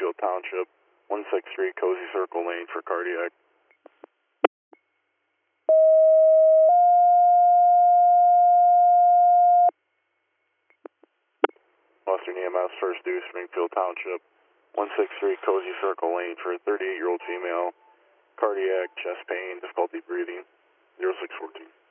Springfield Township, 163 Cozy Circle Lane for cardiac. Western EMS, first due, Springfield Township, 163 Cozy Circle Lane for a 38-year-old female, cardiac, chest pain, difficulty breathing, 0614.